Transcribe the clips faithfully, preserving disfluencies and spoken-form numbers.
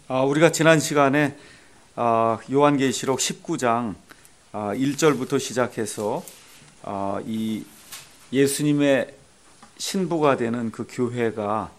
아, 우리가 지난 시간에 아, 요한계시록 십구 장 아, 일 절부터 시작해서 아, 이 예수님의 신부가 되는 그 교회가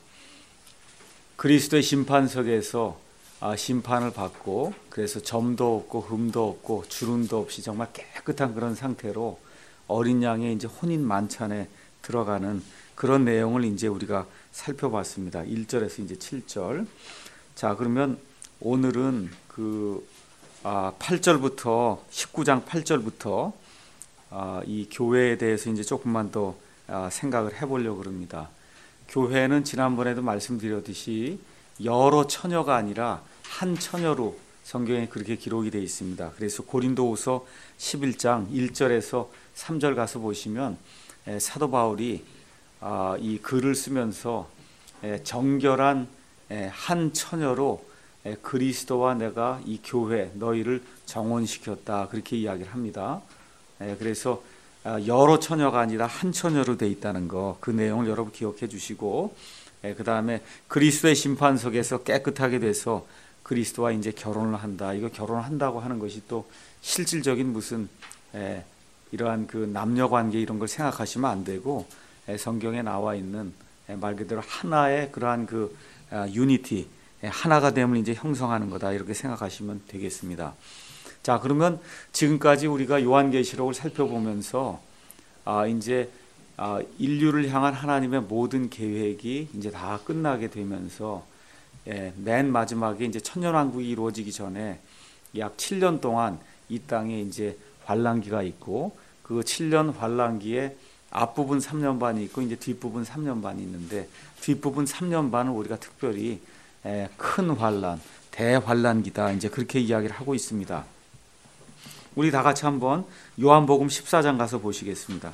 그리스도의 심판석에서 아, 심판을 받고, 그래서 점도 없고 흠도 없고 주름도 없이 정말 깨끗한 그런 상태로 어린 양의 이제 혼인 만찬에 들어가는 그런 내용을 이제 우리가 살펴봤습니다. 일 절에서 이제 칠 절. 자, 그러면 오늘은 그 아, 팔 절부터 십구 장 팔 절부터 아, 이 교회에 대해서 이제 조금만 더 아, 생각을 해보려고 합니다. 교회는 지난번에도 말씀드렸듯이 여러 처녀가 아니라 한 처녀로 성경에 그렇게 기록이 되어 있습니다. 그래서 고린도후서 십일 장 일 절에서 삼 절 가서 보시면 에, 사도 바울이 아, 이 글을 쓰면서 에, 정결한 에, 한 처녀로 에, 그리스도와 내가 이 교회 너희를 정혼시켰다, 그렇게 이야기를 합니다. 에, 그래서 아, 여러 처녀가 아니라 한 처녀로 되어 있다는 거, 그 내용을 여러분 기억해 주시고, 에, 그 다음에 그리스도의 심판석에서 깨끗하게 돼서 그리스도와 이제 결혼을 한다. 이거 결혼을 한다고 하는 것이 또 실질적인 무슨 에, 이러한 그 남녀 관계 이런 걸 생각하시면 안 되고, 에, 성경에 나와 있는 에, 말 그대로 하나의 그러한 그 아, 유니티, 에, 하나가 됨을 이제 형성하는 거다, 이렇게 생각하시면 되겠습니다. 자, 그러면 지금까지 우리가 요한계시록을 살펴보면서 아, 이제 아, 인류를 향한 하나님의 모든 계획이 이제 다 끝나게 되면서 예, 맨 마지막에 이제 천년왕국이 이루어지기 전에 약 칠 년 동안 이 땅에 이제 환란기가 있고, 그 칠 년 환란기에 앞부분 삼 년 반이 있고 이제 뒷부분 삼 년 반이 있는데, 뒷부분 삼 년 반은 우리가 특별히 예, 큰 환란, 대환란기다, 이제 그렇게 이야기를 하고 있습니다. 우리 다 같이 한번 요한복음 십사 장 가서 보시겠습니다.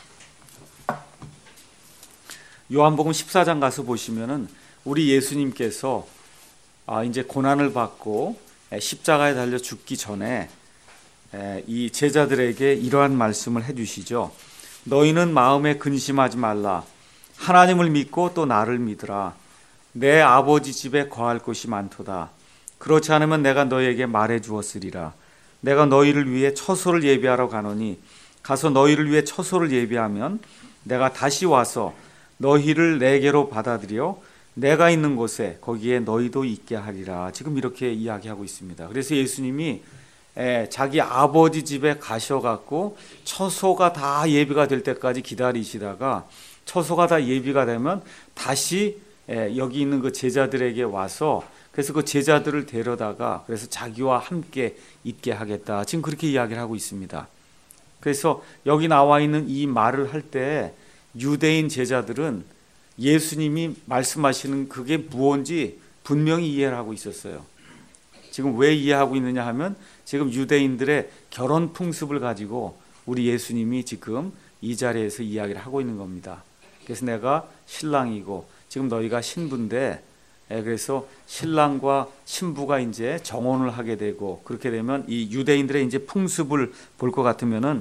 요한복음 십사 장 가서 보시면은 우리 예수님께서 아, 이제 고난을 받고 십자가에 달려 죽기 전에 이 제자들에게 이러한 말씀을 해주시죠. 너희는 마음에 근심하지 말라. 하나님을 믿고 또 나를 믿으라. 내 아버지 집에 거할 곳이 많도다. 그렇지 않으면 내가 너희에게 말해 주었으리라. 내가 너희를 위해 처소를 예비하러 가노니 가서 너희를 위해 처소를 예비하면 내가 다시 와서 너희를 내게로 받아들여 내가 있는 곳에 거기에 너희도 있게 하리라. 지금 이렇게 이야기하고 있습니다. 그래서 예수님이 자기 아버지 집에 가셔갖고 처소가 다 예비가 될 때까지 기다리시다가 처소가 다 예비가 되면 다시 여기 있는 그 제자들에게 와서, 그래서 그 제자들을 데려다가 그래서 자기와 함께 있게 하겠다, 지금 그렇게 이야기를 하고 있습니다. 그래서 여기 나와 있는 이 말을 할 때 유대인 제자들은 예수님이 말씀하시는 그게 무언지 분명히 이해를 하고 있었어요. 지금 왜 이해하고 있느냐 하면 지금 유대인들의 결혼 풍습을 가지고 우리 예수님이 지금 이 자리에서 이야기를 하고 있는 겁니다. 그래서 내가 신랑이고 지금 너희가 신부인데, 그래서 신랑과 신부가 이제 정혼을 하게 되고, 그렇게 되면 이 유대인들의 이제 풍습을 볼 것 같으면은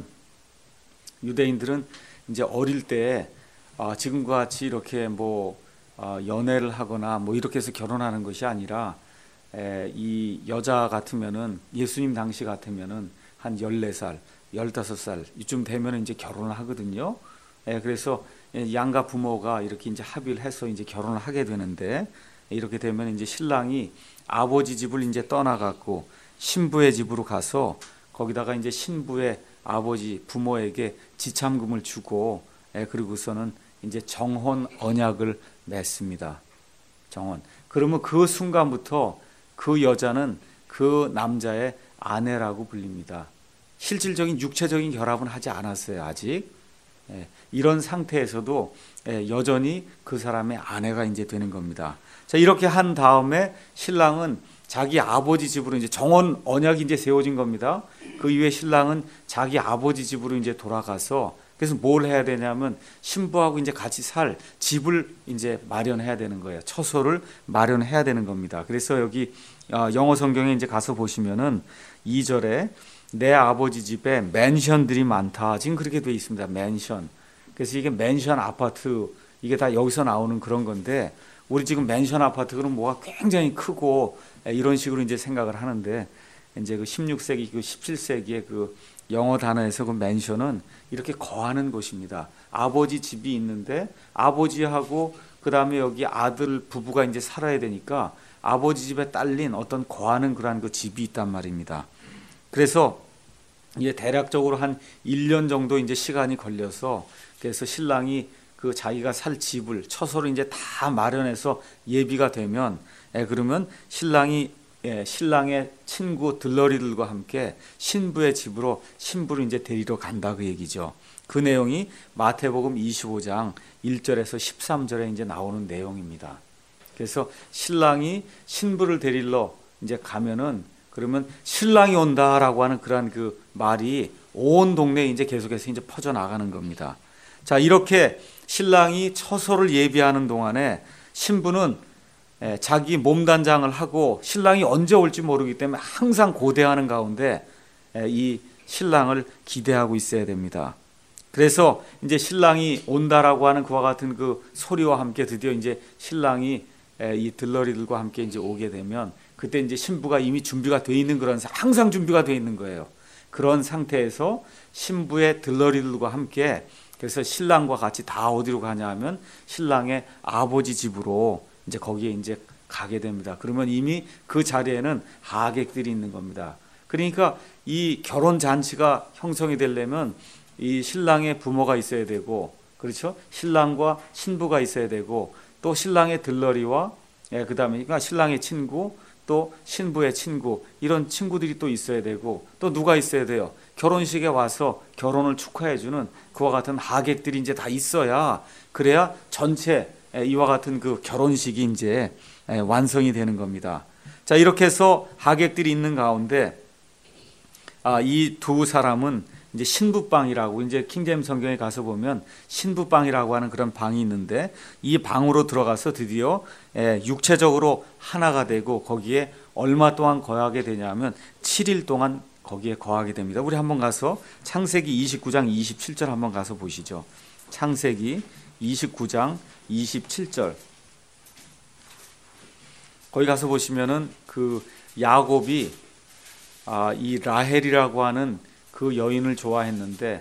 유대인들은 이제 어릴 때 아, 지금과 같이 이렇게 뭐 아, 연애를 하거나 뭐 이렇게 해서 결혼하는 것이 아니라 에, 이 여자 같으면은 예수님 당시 같으면은 한 열네 살, 열다섯 살 이쯤 되면은 이제 결혼을 하거든요. 에, 그래서 양가 부모가 이렇게 이제 합의를 해서 이제 결혼을 하게 되는데, 이렇게 되면 이제 신랑이 아버지 집을 이제 떠나갖고 신부의 집으로 가서 거기다가 이제 신부의 아버지 부모에게 지참금을 주고, 에, 그리고서는 이제 정혼 언약을 맺습니다. 정혼. 그러면 그 순간부터 그 여자는 그 남자의 아내라고 불립니다. 실질적인 육체적인 결합은 하지 않았어요, 아직. 예, 이런 상태에서도 예, 여전히 그 사람의 아내가 이제 되는 겁니다. 자, 이렇게 한 다음에 신랑은 자기 아버지 집으로 이제 정혼 언약이 이제 세워진 겁니다. 그 이후에 신랑은 자기 아버지 집으로 이제 돌아가서, 그래서 뭘 해야 되냐면 신부하고 이제 같이 살 집을 이제 마련해야 되는 거예요. 처소를 마련해야 되는 겁니다. 그래서 여기 영어 성경에 이제 가서 보시면은 이 절에 내 아버지 집에 맨션들이 많다, 지금 그렇게 되어 있습니다. 맨션. 그래서 이게 맨션 아파트, 이게 다 여기서 나오는 그런 건데, 우리 지금 맨션 아파트는 뭐가 굉장히 크고 이런 식으로 이제 생각을 하는데, 이제 그 십육 세기, 그 십칠 세기의 그 영어 단어에서 그 맨션은 이렇게 거하는 곳입니다. 아버지 집이 있는데 아버지하고 그 다음에 여기 아들 부부가 이제 살아야 되니까 아버지 집에 딸린 어떤 거하는 그러한 그 집이 있단 말입니다. 그래서 이제 대략적으로 한 일 년 정도 이제 시간이 걸려서, 그래서 신랑이 그 자기가 살 집을 처소를 이제 다 마련해서 예비가 되면, 예, 그러면 신랑이 예, 신랑의 친구 들러리들과 함께 신부의 집으로 신부를 이제 데리러 간다, 그 얘기죠. 그 내용이 마태복음 이십오 장 일 절에서 십삼 절에 이제 나오는 내용입니다. 그래서 신랑이 신부를 데리러 이제 가면은, 그러면 신랑이 온다라고 하는 그러한 그 말이 온 동네에 이제 계속해서 이제 퍼져 나가는 겁니다. 자, 이렇게 신랑이 처소를 예비하는 동안에 신부는 자기 몸단장을 하고 신랑이 언제 올지 모르기 때문에 항상 고대하는 가운데 이 신랑을 기대하고 있어야 됩니다. 그래서 이제 신랑이 온다라고 하는 그와 같은 그 소리와 함께 드디어 이제 신랑이 이 들러리들과 함께 이제 오게 되면, 그때 이제 신부가 이미 준비가 돼 있는, 그런 항상 준비가 돼 있는 거예요. 그런 상태에서 신부의 들러리들과 함께, 그래서 신랑과 같이 다 어디로 가냐 하면 신랑의 아버지 집으로 이제 거기에 이제 가게 됩니다. 그러면 이미 그 자리에는 하객들이 있는 겁니다. 그러니까 이 결혼 잔치가 형성이 되려면 이 신랑의 부모가 있어야 되고, 그렇죠? 신랑과 신부가 있어야 되고, 또 신랑의 들러리와 예, 그다음에 그러니까 신랑의 친구, 또 신부의 친구, 이런 친구들이 또 있어야 되고, 또 누가 있어야 돼요? 결혼식에 와서 결혼을 축하해주는 그와 같은 하객들이 이제 다 있어야, 그래야 전체 이와 같은 그 결혼식이 이제 완성이 되는 겁니다. 자, 이렇게 해서 하객들이 있는 가운데 아, 이 두 사람은 이제 신부방이라고, 이제 킹제임스 성경에 가서 보면 신부방이라고 하는 그런 방이 있는데, 이 방으로 들어가서 드디어 육체적으로 하나가 되고 거기에 얼마 동안 거하게 되냐면 칠 일 동안 거기에 거하게 됩니다. 우리 한번 가서 창세기 이십구 장 이십칠 절 한번 가서 보시죠. 창세기 이십구 장 이십칠 절. 거기 가서 보시면은 그 야곱이 아, 이 라헬이라고 하는 그 여인을 좋아했는데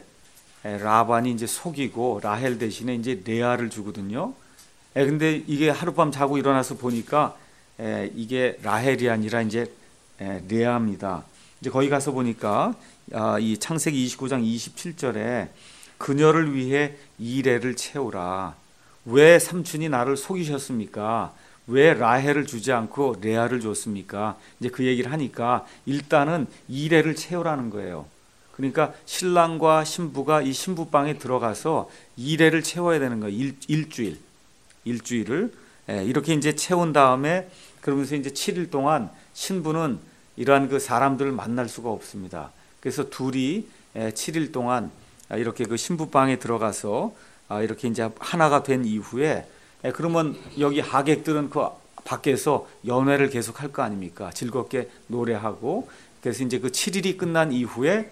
라반이 이제 속이고 라헬 대신에 이제 레아를 주거든요. 에, 근데 이게 하룻밤 자고 일어나서 보니까 에, 이게 라헬이 아니라 이제 에, 레아입니다. 이제 거기 가서 보니까 아, 이 창세기 이십구 장 이십칠 절에 그녀를 위해 이레를 채우라. 왜 삼촌이 나를 속이셨습니까? 왜 라헬을 주지 않고 레아를 줬습니까? 이제 그 얘기를 하니까 일단은 이레를 채우라는 거예요. 그러니까 신랑과 신부가 이 신부방에 들어가서 이레를 채워야 되는 거예요. 일, 일주일. 일주일을. 예, 이렇게 이제 채운 다음에, 그러면서 이제 칠 일 동안 신부는 이러한 그 사람들을 만날 수가 없습니다. 그래서 둘이 예, 칠 일 동안 이렇게 그 신부방에 들어가서 아, 이렇게 이제 하나가 된 이후에, 예, 그러면 여기 하객들은 그 밖에서 연회를 계속 할 거 아닙니까? 즐겁게 노래하고. 그래서 이제 그 칠 일이 끝난 이후에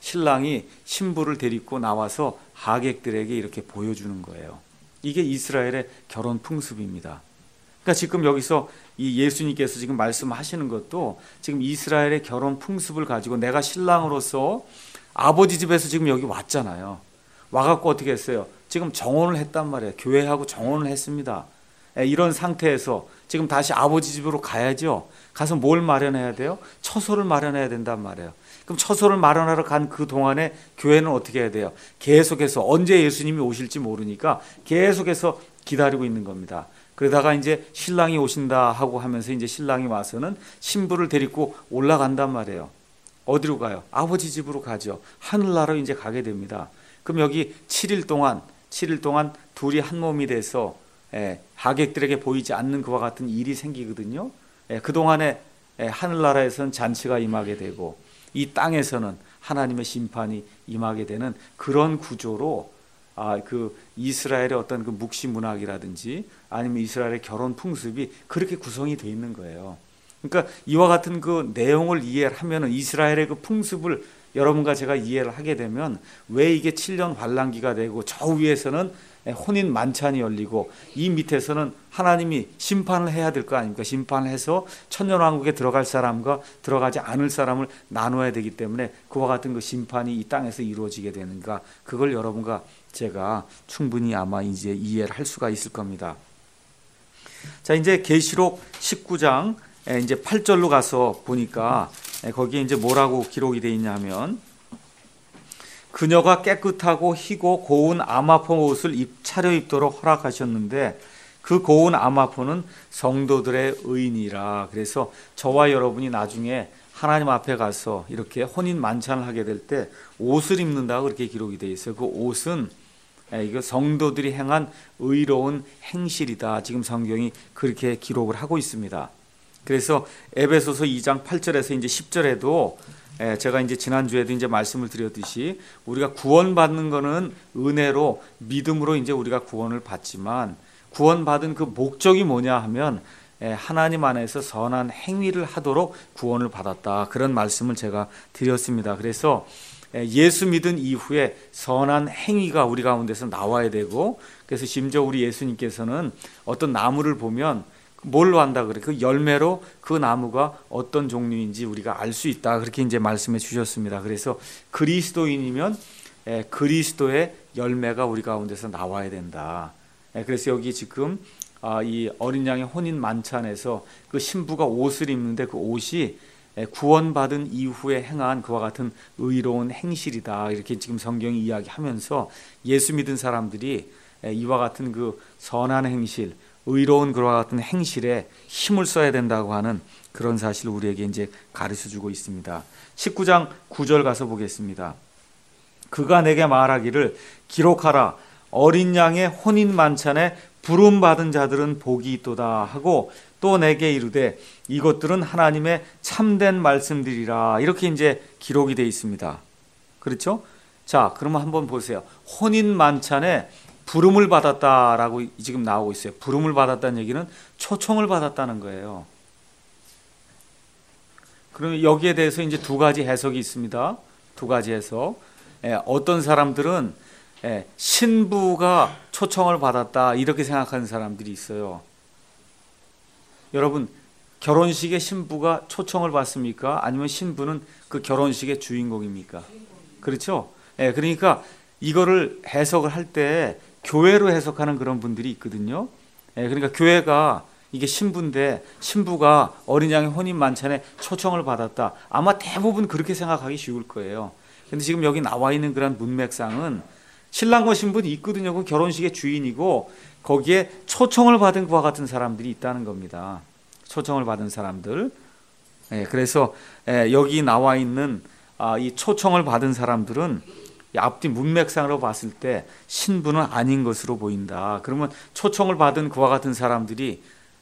신랑이 신부를 데리고 나와서 하객들에게 이렇게 보여주는 거예요. 이게 이스라엘의 결혼 풍습입니다. 그러니까 지금 여기서 이 예수님께서 지금 말씀하시는 것도 지금 이스라엘의 결혼 풍습을 가지고, 내가 신랑으로서 아버지 집에서 지금 여기 왔잖아요. 와갖고 어떻게 했어요? 지금 정혼을 했단 말이에요. 교회하고 정혼을 했습니다. 이런 상태에서 지금 다시 아버지 집으로 가야죠. 가서 뭘 마련해야 돼요? 처소를 마련해야 된단 말이에요. 그럼 처소를 마련하러 간 그 동안에 교회는 어떻게 해야 돼요? 계속해서 언제 예수님이 오실지 모르니까 계속해서 기다리고 있는 겁니다. 그러다가 이제 신랑이 오신다 하고 하면서 이제 신랑이 와서는 신부를 데리고 올라간단 말이에요. 어디로 가요? 아버지 집으로 가죠. 하늘나라로 이제 가게 됩니다. 그럼 여기 칠 일 동안 칠 일 동안 둘이 한 몸이 돼서 예, 하객들에게 보이지 않는 그와 같은 일이 생기거든요. 예, 그동안에 예, 하늘나라에서는 잔치가 임하게 되고, 이 땅에서는 하나님의 심판이 임하게 되는 그런 구조로 아, 그 이스라엘의 어떤 그 묵시 문학이라든지 아니면 이스라엘의 결혼 풍습이 그렇게 구성이 되어 있는 거예요. 그러니까 이와 같은 그 내용을 이해를 하면은, 이스라엘의 그 풍습을 여러분과 제가 이해를 하게 되면 왜 이게 칠 년 환란기가 되고 저 위에서는 혼인 만찬이 열리고 이 밑에서는 하나님이 심판을 해야 될 거 아닙니까? 심판을 해서 천년왕국에 들어갈 사람과 들어가지 않을 사람을 나눠야 되기 때문에 그와 같은 그 심판이 이 땅에서 이루어지게 되는가, 그걸 여러분과 제가 충분히 아마 이제 이해를 할 수가 있을 겁니다. 자, 이제 계시록 십구 장 이제 팔 절로 가서 보니까 거기에 이제 뭐라고 기록이 되어 있냐면, 그녀가 깨끗하고 희고 고운 아마포 옷을 입, 차려입도록 허락하셨는데 그 고운 아마포는 성도들의 의인이라. 그래서 저와 여러분이 나중에 하나님 앞에 가서 이렇게 혼인 만찬을 하게 될 때 옷을 입는다고 그렇게 기록이 되어 있어요. 그 옷은 이거 성도들이 행한 의로운 행실이다. 지금 성경이 그렇게 기록을 하고 있습니다. 그래서 에베소서 이 장 팔 절에서 이제 십 절에도 제가 이제 지난주에도 이제 말씀을 드렸듯이 우리가 구원받는 거는 은혜로 믿음으로 이제 우리가 구원을 받지만 구원받은 그 목적이 뭐냐 하면 하나님 안에서 선한 행위를 하도록 구원을 받았다. 그런 말씀을 제가 드렸습니다. 그래서 예수 믿은 이후에 선한 행위가 우리 가운데서 나와야 되고, 그래서 심지어 우리 예수님께서는 어떤 나무를 보면 뭘로 한다 그래? 그 열매로 그 나무가 어떤 종류인지 우리가 알 수 있다. 그렇게 이제 말씀해 주셨습니다. 그래서 그리스도인이면 그리스도의 열매가 우리 가운데서 나와야 된다. 그래서 여기 지금 이 어린 양의 혼인 만찬에서 그 신부가 옷을 입는데 그 옷이 구원받은 이후에 행한 그와 같은 의로운 행실이다. 이렇게 지금 성경이 이야기하면서 예수 믿은 사람들이 이와 같은 그 선한 행실, 의로운 그와 같은 행실에 힘을 써야 된다고 하는 그런 사실을 우리에게 이제 가르쳐주고 있습니다. 십구 장 구 절 가서 보겠습니다. 그가 내게 말하기를 기록하라. 어린 양의 혼인 만찬에 부름받은 자들은 복이 있도다 하고 또 내게 이르되 이것들은 하나님의 참된 말씀들이라. 이렇게 이제 기록이 되어 있습니다. 그렇죠? 자, 그러면 한번 보세요. 혼인 만찬에 부름을 받았다라고 지금 나오고 있어요. 부름을 받았다는 얘기는 초청을 받았다는 거예요. 그러면 여기에 대해서 이제 두 가지 해석이 있습니다. 두 가지 해석. 예, 어떤 사람들은 예, 신부가 초청을 받았다 이렇게 생각하는 사람들이 있어요. 여러분, 결혼식에 신부가 초청을 받습니까? 아니면 신부는 그 결혼식의 주인공입니까? 그렇죠? 예, 그러니까 이거를 해석을 할 때 교회로 해석하는 그런 분들이 있거든요. 예, 그러니까 교회가 이게 신부인데 신부가 어린 양의 혼인 만찬에 초청을 받았다. 아마 대부분 그렇게 생각하기 쉬울 거예요. 근데 지금 여기 나와 있는 그런 문맥상은 신랑과 신부는 있거든요. 그 결혼식의 주인이고 거기에 초청을 받은 그와 같은 사람들이 있다는 겁니다. 초청을 받은 사람들. 예, 그래서 예, 여기 나와 있는 아, 이 초청을 받은 사람들은 앞뒤 문맥상으로 봤을 때 신부는 아닌 것으로 보인다. 그러면 초청을 받은 그와 같은 사람들이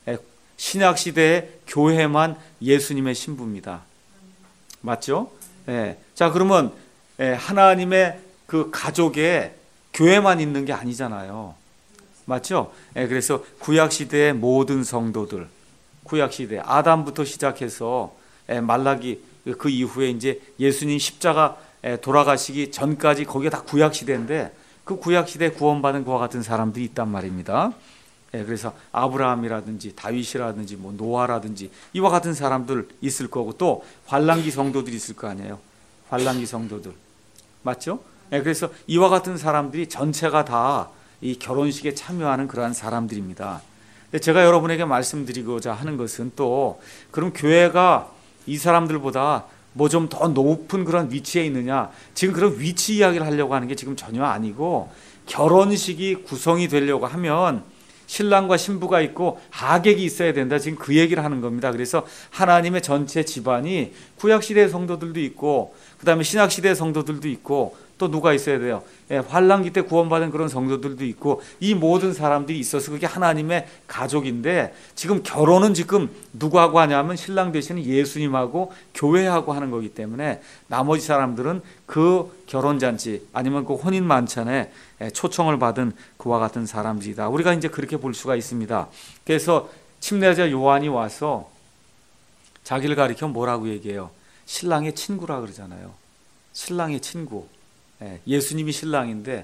신약시대의 교회만 예수님의 신부입니다. 맞죠? 예. 자, 그러면 하나님의 그 가족에 교회만 있는 게 아니잖아요. 맞죠? 예, 그래서 구약시대의 모든 성도들, 구약시대 아담부터 시작해서 말라기 그 이후에 이제 예수님 십자가 돌아가시기 전까지 거기가 다 구약시대인데 그 구약시대에 구원받은 그와 같은 사람들이 있단 말입니다. 그래서 아브라함이라든지 다윗이라든지 뭐 노아라든지 이와 같은 사람들 있을 거고 또 환란기 성도들이 있을 거 아니에요. 환란기 성도들. 맞죠? 그래서 이와 같은 사람들이 전체가 다 이 결혼식에 참여하는 그러한 사람들입니다. 제가 여러분에게 말씀드리고자 하는 것은 또 그럼 교회가 이 사람들보다 뭐 좀 더 높은 그런 위치에 있느냐, 지금 그런 위치 이야기를 하려고 하는 게 지금 전혀 아니고 결혼식이 구성이 되려고 하면 신랑과 신부가 있고 하객이 있어야 된다. 지금 그 얘기를 하는 겁니다. 그래서 하나님의 전체 집안이 구약시대의 성도들도 있고 그 다음에 신약시대의 성도들도 있고 또 누가 있어야 돼요? 예, 환란기 때 구원받은 그런 성도들도 있고 이 모든 사람들이 있어서 그게 하나님의 가족인데 지금 결혼은 지금 누구하고 하냐면 신랑 대신에 예수님하고 교회하고 하는 거기 때문에 나머지 사람들은 그 결혼잔치 아니면 그 혼인 만찬에 초청을 받은 그와 같은 사람들이다. 우리가 이제 그렇게 볼 수가 있습니다. 그래서 침례자 요한이 와서 자기를 가리켜 뭐라고 얘기해요? 신랑의 친구라 그러잖아요. 신랑의 친구. 예수님이 신랑인데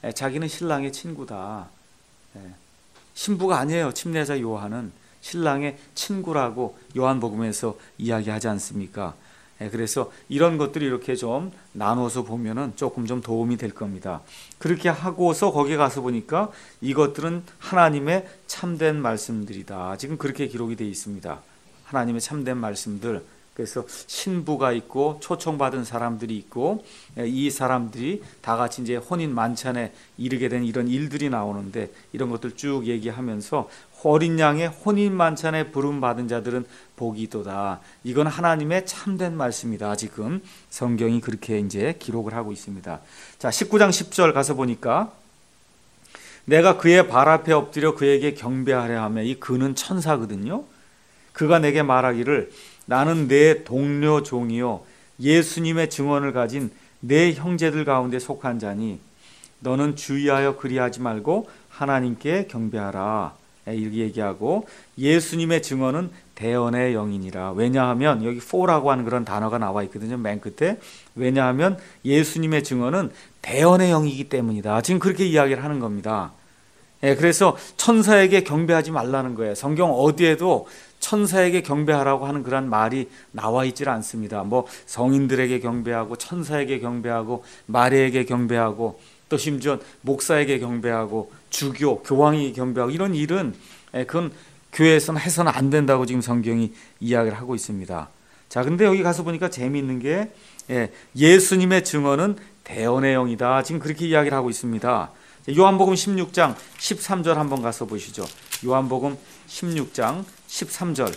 자기는 신랑의 친구다. 신부가 아니에요. 침례자 요한은 신랑의 친구라고 요한복음에서 이야기하지 않습니까? 그래서 이런 것들이 이렇게 좀 나눠서 보면은 조금 좀 도움이 될 겁니다. 그렇게 하고서 거기 가서 보니까 이것들은 하나님의 참된 말씀들이다. 지금 그렇게 기록이 되어 있습니다. 하나님의 참된 말씀들. 그래서 신부가 있고 초청받은 사람들이 있고 이 사람들이 다 같이 이제 혼인 만찬에 이르게 된 이런 일들이 나오는데 이런 것들 쭉 얘기하면서 어린 양의 혼인 만찬에 부름 받은 자들은 복이 있도다. 이건 하나님의 참된 말씀이다. 지금 성경이 그렇게 이제 기록을 하고 있습니다. 자, 십구 장 십 절 가서 보니까 내가 그의 발 앞에 엎드려 그에게 경배하려 하며 이 그는 천사거든요. 그가 내게 말하기를 나는 내 동료 종이요 예수님의 증언을 가진 내 형제들 가운데 속한 자니 너는 주의하여 그리하지 말고 하나님께 경배하라. 이렇게 얘기하고 예수님의 증언은 대언의 영이니라. 왜냐하면 여기 for라고 하는 그런 단어가 나와 있거든요. 맨 끝에. 왜냐하면 예수님의 증언은 대언의 영이기 때문이다. 지금 그렇게 이야기를 하는 겁니다. 예, 그래서 천사에게 경배하지 말라는 거예요. 성경 어디에도 천사에게 경배하라고 하는 그런 말이 나와 있질 않습니다. 뭐 성인들에게 경배하고 천사에게 경배하고 마리에게 경배하고 또 심지어 목사에게 경배하고 주교, 교황에게 경배하고 이런 일은 그건 교회에서는 해서는 안 된다고 지금 성경이 이야기를 하고 있습니다. 자, 근데 여기 가서 보니까 재미있는 게 예수님의 증언은 대언의 영이다. 지금 그렇게 이야기를 하고 있습니다. 요한복음 십육 장 십삼 절 한번 가서 보시죠. 요한복음 십육 장 십삼 절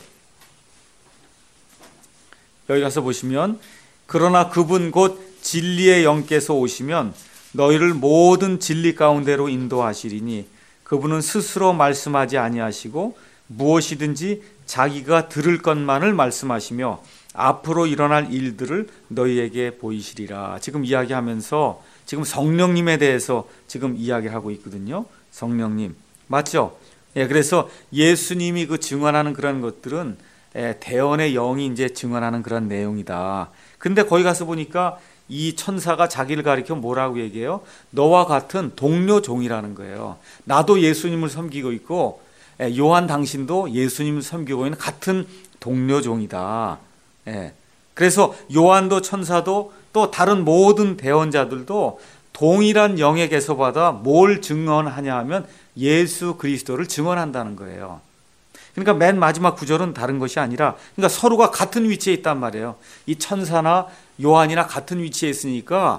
여기 가서 보시면 그러나 그분 곧 진리의 영께서 오시면 너희를 모든 진리 가운데로 인도하시리니 그분은 스스로 말씀하지 아니하시고 무엇이든지 자기가 들을 것만을 말씀하시며 앞으로 일어날 일들을 너희에게 보이시리라. 지금 이야기하면서 지금 성령님에 대해서 지금 이야기를 하고 있거든요. 성령님. 맞죠? 예, 그래서 예수님이 그 증언하는 그런 것들은 예, 대언의 영이 이제 증언하는 그런 내용이다. 근데 거기 가서 보니까 이 천사가 자기를 가리켜 뭐라고 얘기해요? 너와 같은 동료 종이라는 거예요. 나도 예수님을 섬기고 있고 예, 요한 당신도 예수님을 섬기고 있는 같은 동료 종이다. 예. 그래서 요한도 천사도 또 다른 모든 대언자들도 동일한 영에게서 받아 뭘 증언하냐 하면 예수 그리스도를 증언한다는 거예요. 그러니까 맨 마지막 구절은 다른 것이 아니라 그러니까 서로가 같은 위치에 있단 말이에요. 이 천사나 요한이나 같은 위치에 있으니까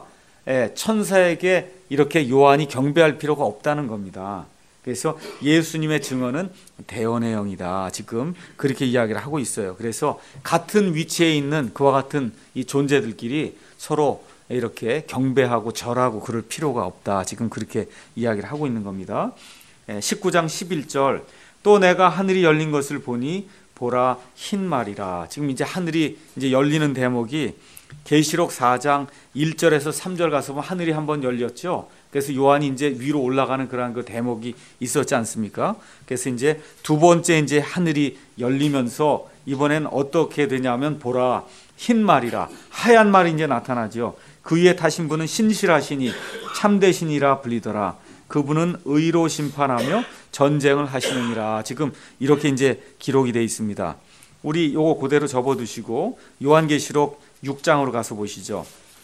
천사에게 이렇게 요한이 경배할 필요가 없다는 겁니다. 그래서 예수님의 증언은 대언의 영이다. 지금 그렇게 이야기를 하고 있어요. 그래서 같은 위치에 있는 그와 같은 이 존재들끼리 서로 이렇게 경배하고 절하고 그럴 필요가 없다. 지금 그렇게 이야기를 하고 있는 겁니다. 십구 장 십일 절 또 내가 하늘이 열린 것을 보니 보라 흰 말이라. 지금 이제 하늘이 이제 열리는 대목이 계시록 사 장 일 절에서 삼 절 가서 보면 하늘이 한번 열렸죠. 그래서 요한이 이제 위로 올라가는 그런 그 대목이 있었지 않습니까? 그래서 이제 두 번째 이제 하늘이 열리면서 이번엔 어떻게 되냐면 보라 흰 말이라. 하얀 말이 이제 나타나죠. 그 위에 타신 분은 신실하시니 참되시니라 불리더라. 그분은 의로 심판하며 전쟁을 하시느니라. 지금 이렇게 이제 기록이 되어 있습니다. 우리 요거 그대로 접어두시고 요한계시록 육 장으로 가서 보시죠.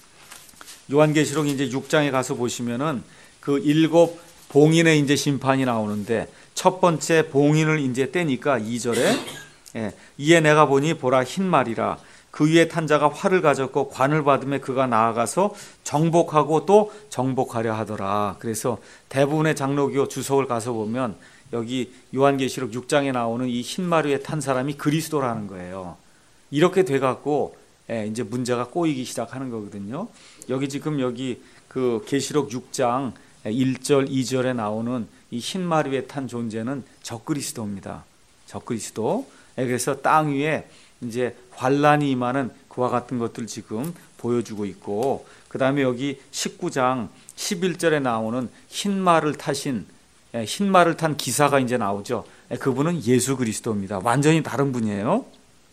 요한계시록 이제 육 장에 가서 보시면은 그 일곱 봉인의 이제 심판이 나오는데 첫 번째 봉인을 이제 떼니까 이 절에 예, 이에 내가 보니 보라 흰 말이라. 그 위에 탄 자가 활을 가졌고 관을 받으며 그가 나아가서 정복하고 또 정복하려 하더라. 그래서 대부분의 장로교 주석을 가서 보면 여기 요한계시록 육 장에 나오는 이 흰 말 위에 탄 사람이 그리스도라는 거예요. 이렇게 돼갖고 예, 이제 문제가 꼬이기 시작하는 거거든요. 여기 지금 여기 그 계시록 육 장 일 절 이 절에 나오는 이 흰 말 위에 탄 존재는 적그리스도입니다. 적그리스도. 예, 그래서 땅 위에 이제 환란이 임하는 그와 같은 것들 지금 보여주고 있고 그 다음에 여기 십구 장 십일 절에 나오는 흰 말을 타신 흰 말을 탄 기사가 이제 나오죠. 그분은 예수 그리스도입니다. 완전히 다른 분이에요.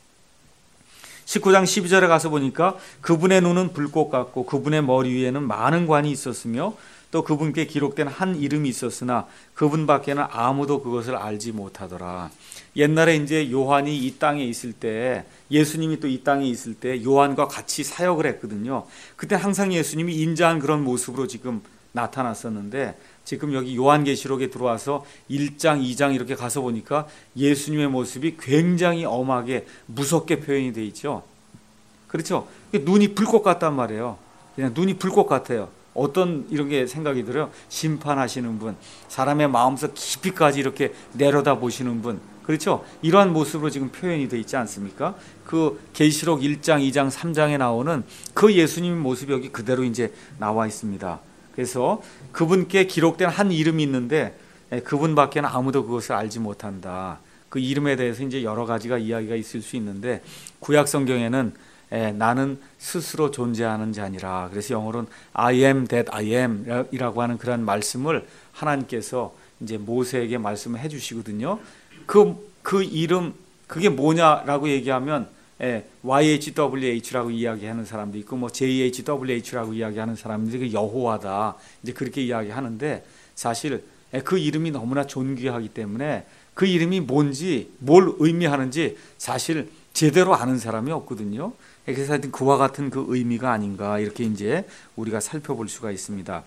십구 장 십이 절에 가서 보니까 그분의 눈은 불꽃 같고 그분의 머리 위에는 많은 관이 있었으며 또 그분께 기록된 한 이름이 있었으나 그분밖에는 아무도 그것을 알지 못하더라. 옛날에 이제 요한이 이 땅에 있을 때, 예수님이 또 이 땅에 있을 때 요한과 같이 사역을 했거든요. 그때 항상 예수님이 인자한 그런 모습으로 지금 나타났었는데, 지금 여기 요한계시록에 들어와서 일 장, 이 장 이렇게 가서 보니까 예수님의 모습이 굉장히 엄하게 무섭게 표현이 되어 있죠. 그렇죠? 눈이 불꽃 같단 말이에요. 그냥 눈이 불꽃 같아요. 어떤 이런 게 생각이 들어요? 심판하시는 분, 사람의 마음속 깊이까지 이렇게 내려다 보시는 분, 그렇죠? 이러한 모습으로 지금 표현이 되어 있지 않습니까? 그 계시록 일 장, 이 장, 삼 장에 나오는 그 예수님의 모습이 여기 그대로 이제 나와 있습니다. 그래서 그분께 기록된 한 이름이 있는데 그분밖에는 아무도 그것을 알지 못한다. 그 이름에 대해서 이제 여러 가지가 이야기가 있을 수 있는데, 구약 성경에는 에, 나는 스스로 존재하는 자니라. 그래서 영어로는 I am that I am 이라고 하는 그런 말씀을 하나님께서 이제 모세에게 말씀을 해주시거든요. 그, 그 이름, 그게 뭐냐라고 얘기하면 예, 와이 에이치 더블유 에이치라고 이야기하는 사람도 있고, 뭐 제이 에이치 더블유 에이치라고 이야기하는 사람들이 여호와다, 이제 그렇게 이야기하는데, 사실 그 이름이 너무나 존귀하기 때문에 그 이름이 뭔지, 뭘 의미하는지 사실 제대로 아는 사람이 없거든요. 그래서 하여튼 그와 같은 그 의미가 아닌가, 이렇게 이제 우리가 살펴볼 수가 있습니다.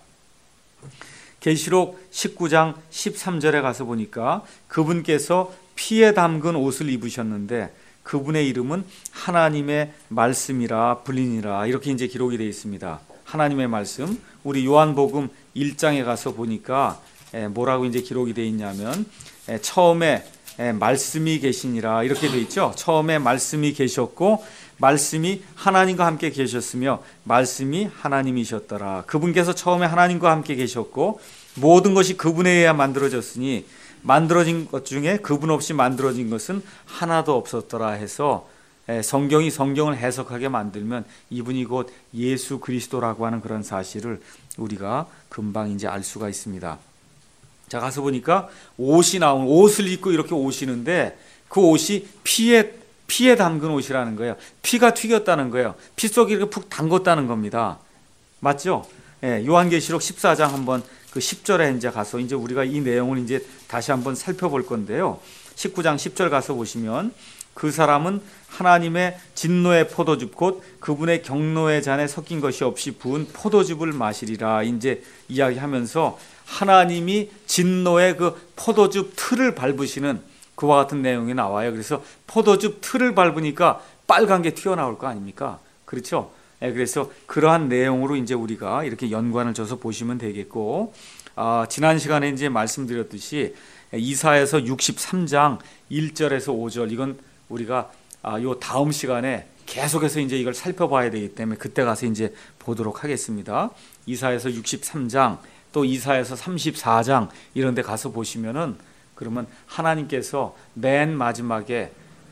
계시록 십구 장 십삼 절에 가서 보니까 그분께서 피에 담근 옷을 입으셨는데 그분의 이름은 하나님의 말씀이라 불리니라, 이렇게 이제 기록이 되어 있습니다. 하나님의 말씀, 우리 요한복음 일 장에 가서 보니까 뭐라고 이제 기록이 되어 있냐면, 처음에 말씀이 계시니라, 이렇게 되어 있죠. 처음에 말씀이 계셨고 말씀이 하나님과 함께 계셨으며 말씀이 하나님이셨더라. 그분께서 처음에 하나님과 함께 계셨고 모든 것이 그분에 의해 만들어졌으니 만들어진 것 중에 그분 없이 만들어진 것은 하나도 없었더라 해서, 성경이 성경을 해석하게 만들면 이분이 곧 예수 그리스도라고 하는 그런 사실을 우리가 금방 이제 알 수가 있습니다. 자, 가서 보니까 옷이 나오는, 옷을 입고 이렇게 오시는데 그 옷이 피에 피에 담근 옷이라는 거예요. 피가 튀겼다는 거예요. 피 속에 이렇게 푹 담궜다는 겁니다. 맞죠? 예, 요한계시록 십사 장 한번 그 십 절에 이제 가서 이제 우리가 이 내용을 이제 다시 한번 살펴볼 건데요. 십구 장 십 절 가서 보시면, 그 사람은 하나님의 진노의 포도즙 곧 그분의 경노의 잔에 섞인 것이 없이 부은 포도즙을 마시리라, 이제 이야기하면서 하나님이 진노의 그 포도즙 틀을 밟으시는 그와 같은 내용이 나와요. 그래서 포도즙 틀을 밟으니까 빨간 게 튀어나올 거 아닙니까? 그렇죠? 예, 그래서 그러한 내용으로 이제 우리가 이렇게 연관을 져서 보시면 되겠고, 아, 지난 시간에 이제 말씀드렸듯이 이사야서 육십삼 장 일 절에서 오 절, 이건 우리가 아, 요 다음 시간에 계속해서 이제 이걸 살펴봐야 되기 때문에 그때 가서 이제 보도록 하겠습니다. 이사야서 육십삼 장, 또 이사야서 삼십사 장 이런 데 가서 보시면은, 그러면 하나님께서 맨 마지막에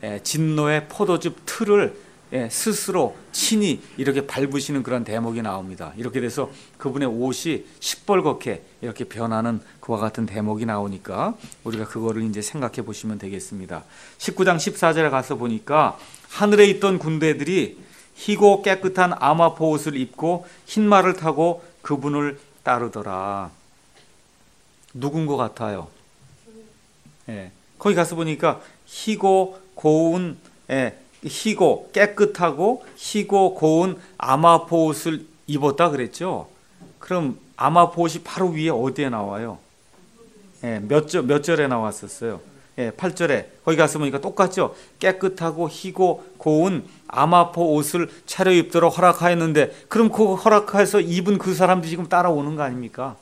진노의 포도즙 틀을 스스로 친히 이렇게 밟으시는 그런 대목이 나옵니다. 이렇게 돼서 그분의 옷이 시뻘겋게 이렇게 변하는 그와 같은 대목이 나오니까 우리가 그거를 이제 생각해 보시면 되겠습니다. 십구 장 십사 절에 가서 보니까 하늘에 있던 군대들이 희고 깨끗한 아마포 옷을 입고 흰 말을 타고 그분을 따르더라. 누군 것 같아요? 예, 거기 가서 보니까 희고 고운, 예, 희고 깨끗하고 희고 고운 아마포 옷을 입었다 그랬죠. 그럼 아마포 옷이 바로 위에 어디에 나와요? 예, 몇 절, 몇 절에 나왔었어요? 예, 팔 절에. 거기 가서 보니까 똑같죠. 깨끗하고 희고 고운 아마포 옷을 차려입도록 허락하였는데, 그럼 그 허락해서 입은 그 사람들이 지금 따라오는 거 아닙니까?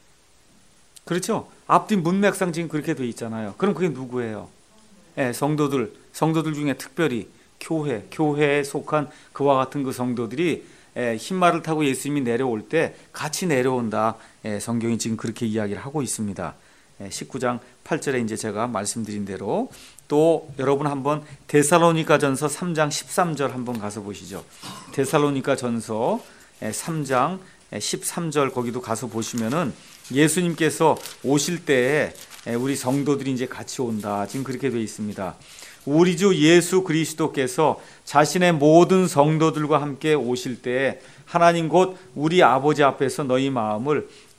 그렇죠? 앞뒤 문맥상 지금 그렇게 돼 있잖아요. 그럼 그게 누구예요? 예, 성도들, 성도들 중에 특별히 교회, 교회에 속한 그와 같은 그 성도들이 예, 흰말을 타고 예수님이 내려올 때 같이 내려온다. 예, 성경이 지금 그렇게 이야기를 하고 있습니다. 예, 십구 장 팔 절에 이제 제가 말씀드린 대로, 또 여러분 한번 데살로니가전서 삼 장 십삼 절 한번 가서 보시죠. 데살로니가전서 삼 장 십삼 절 거기도 가서 보시면은 예수님께서 오실 때에 우리 성도들이 이제 같이 온다. 지금 그렇게 되어 있습니다. 우리 주 예수 그리스도께서 자신의 모든 성도들과 함께 오실 때에 하나님 곧 우리 아버지 앞에서 너희 마음을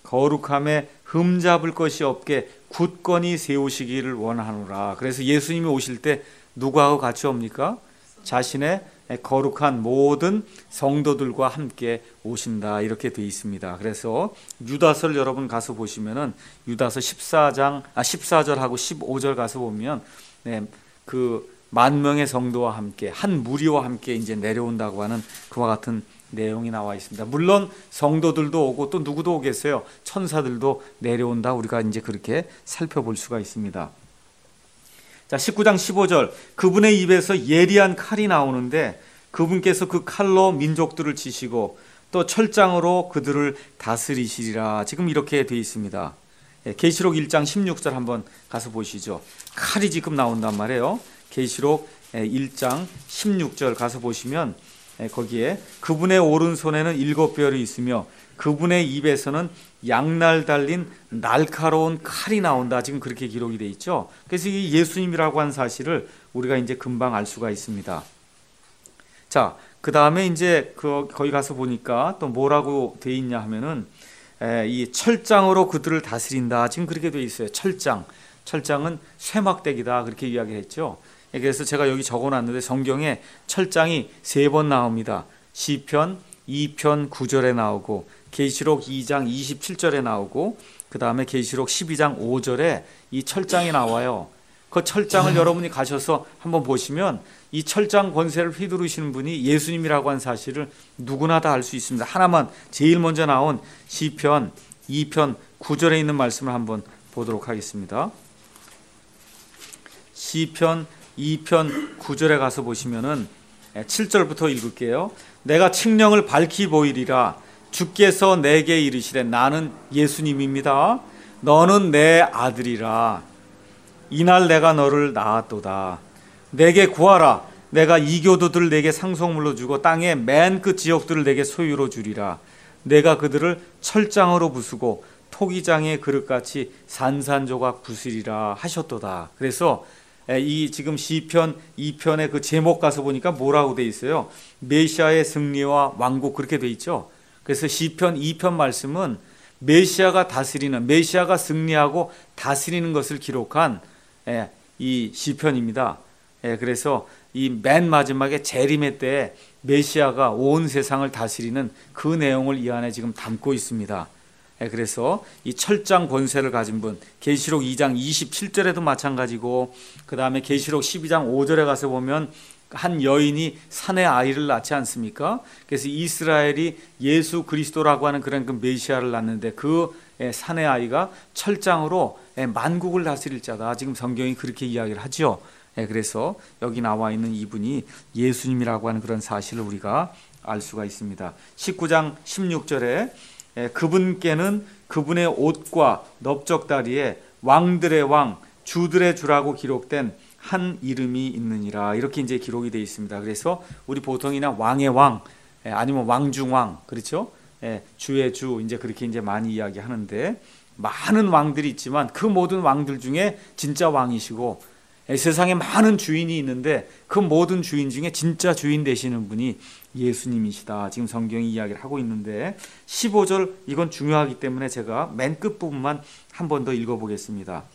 거룩함에 흠잡을 것이 없게 굳건히 세우시기를 원하노라. 그래서 예수님이 오실 때 누구하고 같이 옵니까? 자신의 거룩한 모든 성도들과 함께 오신다, 이렇게 되어 있습니다. 그래서 유다서를 여러분 가서 보시면은 유다서 십사 장, 아 십사 절하고 십오 절 가서 보면 네, 그 만 명의 성도와 함께 한 무리와 함께 이제 내려온다고 하는 그와 같은 내용이 나와 있습니다. 물론 성도들도 오고 또 누구도 오겠어요. 천사들도 내려온다. 우리가 이제 그렇게 살펴볼 수가 있습니다. 자, 십구 장 십오 절, 그분의 입에서 예리한 칼이 나오는데 그분께서 그 칼로 민족들을 치시고 또 철장으로 그들을 다스리시리라. 지금 이렇게 되어 있습니다. 예, 계시록 일 장 십육 절 한번 가서 보시죠. 칼이 지금 나온단 말이에요. 계시록 일 장 십육 절 가서 보시면 거기에 그분의 오른손에는 일곱 뼈이 있으며 그분의 입에서는 양날 달린 날카로운 칼이 나온다. 지금 그렇게 기록이 되어 있죠. 그래서 이 예수님이라고 하는 사실을 우리가 이제 금방 알 수가 있습니다. 자, 그 다음에 이제 그 거기 가서 보니까 또 뭐라고 되어 있냐 하면은 에, 이 철장으로 그들을 다스린다. 지금 그렇게 되어 있어요. 철장. 철장은 쇠막대기다. 그렇게 이야기했죠. 그래서 제가 여기 적어놨는데 성경에 철장이 세 번 나옵니다. 시편 이 편 구 절에 나오고 계시록 이 장 이십칠 절에 나오고 그 다음에 계시록 십이 장 오 절에 이 철장이 나와요. 그 철장을 여러분이 가셔서 한번 보시면 이 철장 권세를 휘두르시는 분이 예수님이라고 하는 사실을 누구나 다 알 수 있습니다. 하나만 제일 먼저 나온 시편 이 편 구 절에 있는 말씀을 한번 보도록 하겠습니다. 시편 이 편 구 절에 가서 보시면은 칠 절부터 읽을게요. 내가 칙령을 밝히 보이리라. 주께서 내게 이르시되, 나는 예수님입니다. 너는 내 아들이라. 이날 내가 너를 낳았도다. 내게 구하라. 내가 이교도들을 내게 상속물로 주고 땅의 맨 끝 지역들을 내게 소유로 주리라. 내가 그들을 철장으로 부수고 토기장의 그릇같이 산산조각 부수리라 하셨도다. 그래서 이 지금 시편 이 편의 그 제목 가서 보니까 뭐라고 돼 있어요? 메시아의 승리와 왕국, 그렇게 돼 있죠. 그래서 시편 이 편 말씀은 메시아가 다스리는, 메시아가 승리하고 다스리는 것을 기록한 이 시편입니다. 그래서 이 맨 마지막에 재림의 때 메시아가 온 세상을 다스리는 그 내용을 이 안에 지금 담고 있습니다. 그래서 이 철장 권세를 가진 분, 계시록 이 장 이십칠 절에도 마찬가지고, 그 다음에 계시록 십이 장 오 절에 가서 보면 한 여인이 산에 아이를 낳지 않습니까? 그래서 이스라엘이 예수 그리스도라고 하는 그런 그 메시아를 낳는데 그 산의 아이가 철장으로 만국을 다스릴 자다. 지금 성경이 그렇게 이야기를 하죠. 그래서 여기 나와 있는 이분이 예수님이라고 하는 그런 사실을 우리가 알 수가 있습니다. 십구 장 십육 절에 그분께는 그분의 옷과 넓적다리에 왕들의 왕, 주들의 주라고 기록된 한 이름이 있느니라. 이렇게 이제 기록이 되어 있습니다. 그래서 우리 보통이나 왕의 왕, 아니면 왕중왕, 그렇죠? 주의 주, 이제 그렇게 이제 많이 이야기하는데, 많은 왕들이 있지만 그 모든 왕들 중에 진짜 왕이시고, 세상에 많은 주인이 있는데 그 모든 주인 중에 진짜 주인 되시는 분이 예수님이시다. 지금 성경이 이야기를 하고 있는데, 십오 절, 이건 중요하기 때문에 제가 맨 끝부분만 한 번 더 읽어보겠습니다.